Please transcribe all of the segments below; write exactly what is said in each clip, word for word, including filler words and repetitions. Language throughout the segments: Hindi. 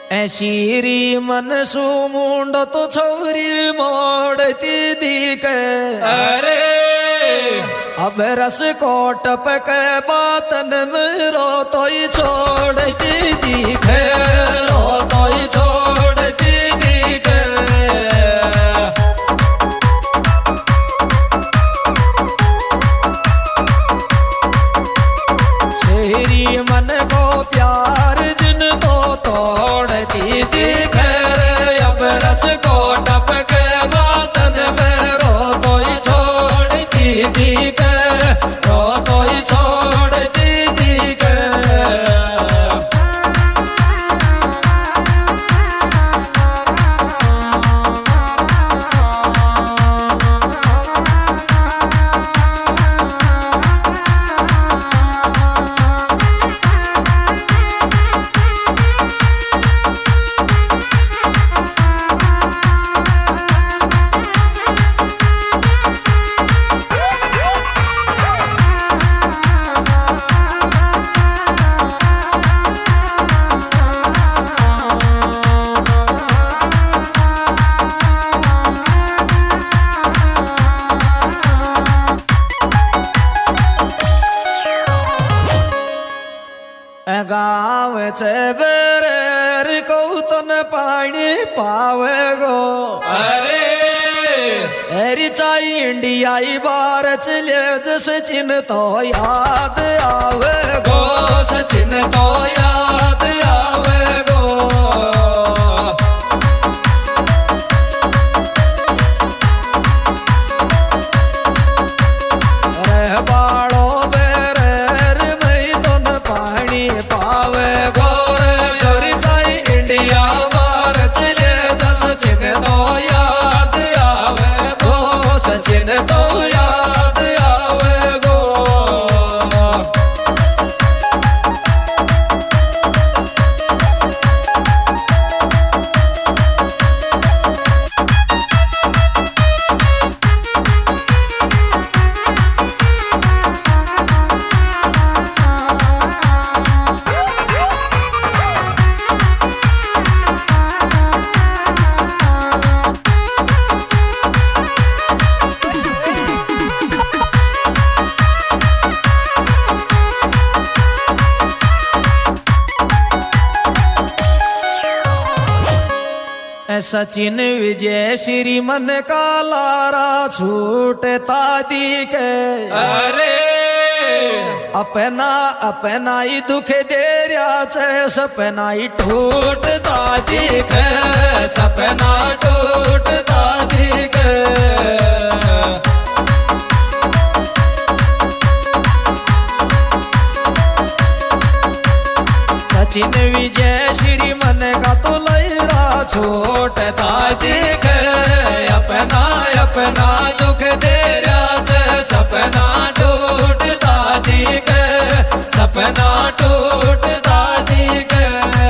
ऐशीरी मन सुमुंड तो छोरी मोड़ती दिखे। अरे अब रस कोट पके बातन में रो तो ही छोड़ती दिखे, रो तो ही छोड़ती दिखे। शेरी मन को प्यार जिन तो तोड़ती दिखे। अब रस कोट पके बातन में रो तो ही छोड़ती दिखे, रो तो ही छोड़ती दिखे। गाँव चे बेरेर कौतन पानी पावे गो। अरे एरी चाई इंडिया बार चले सचिन तो याद आवे गो, सचिन तो याद आवे गो। रे बाड़ो बेरेर में तो न पानी पावे गो। छोरी चाई इंडिया बार चले सचिन तो याद आवे गो, सचिन तो याद आवे गो। सचिन विजय श्री मन का लारा छूटता दिखे। अरे अपना अपना ही दुख दे रहा छे, सपना ही टूटता दिखे, सपना टूटता दिखे। सचिन विजय श्री मन का तो लहरा छोटता दिखे। अपना अपना दुख दे रहा छे, सपना टूटता दिखे, सपना टूटता दिखे।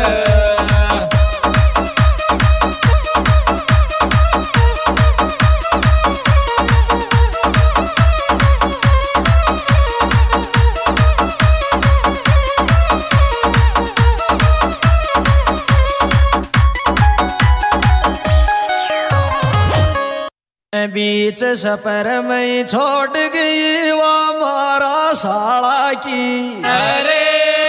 बीच सफर में छोड़ गई वो मारा साला की। अरे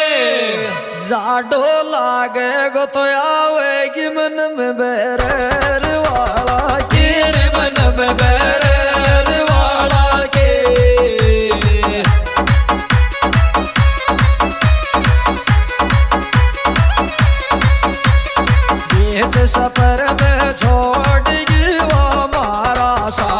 जाडो लागे गो तो आवेगी मन में बेरेर वाला की, मन में बेरेर वाला की। बीच सफर में छोड़ गई वो मारा साला